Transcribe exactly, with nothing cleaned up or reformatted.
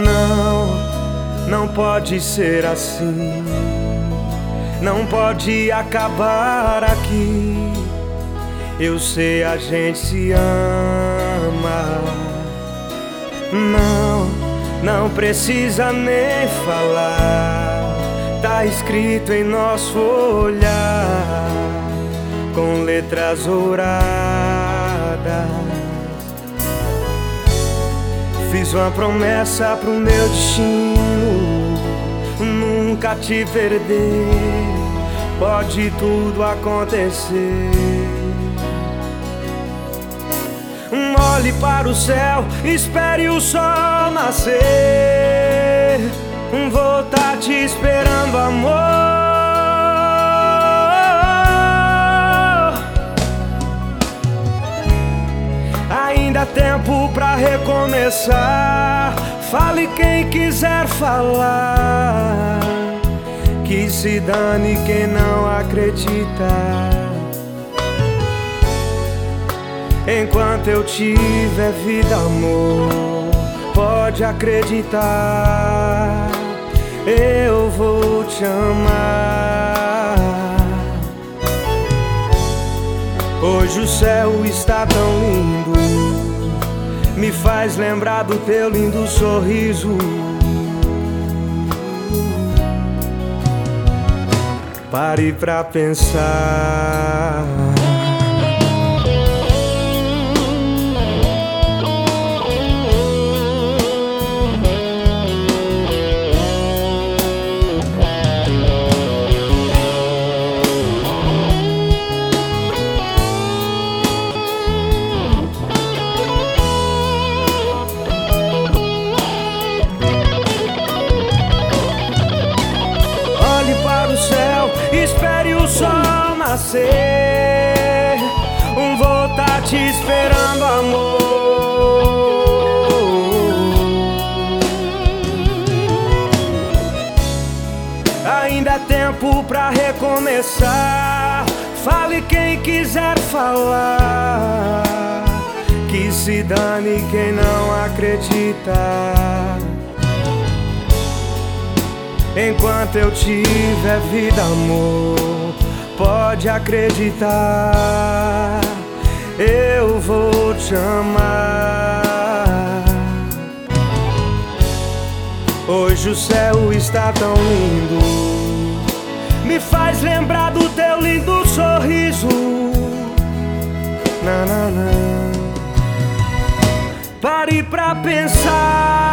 Não, não pode ser assim. Não pode acabar aqui. Eu sei, a gente se ama. Não, não precisa nem falar. Tá escrito em nosso olhar, com letras douradas. Fiz uma promessa pro meu destino: nunca te perder. Pode tudo acontecer. Olhe para o céu, espere o sol nascer. Vou tá te esperando, amor. Ainda há tempo pra recomeçar. Fale quem quiser falar. Que se dane quem não acredita. Enquanto eu tiver vida, amor, pode acreditar, eu vou te amar. Hoje o céu está tão lindo, me faz lembrar do teu lindo sorriso. Pare pra pensar. Espere o sol nascer. Vou tá te esperando, amor. Ainda é tempo pra recomeçar. Fale quem quiser falar. Que se dane quem não acredita. Enquanto eu tiver vida, amor, pode acreditar, eu vou te amar. Hoje o céu está tão lindo, me faz lembrar do teu lindo sorriso. Na, na, na. Pare pra pensar.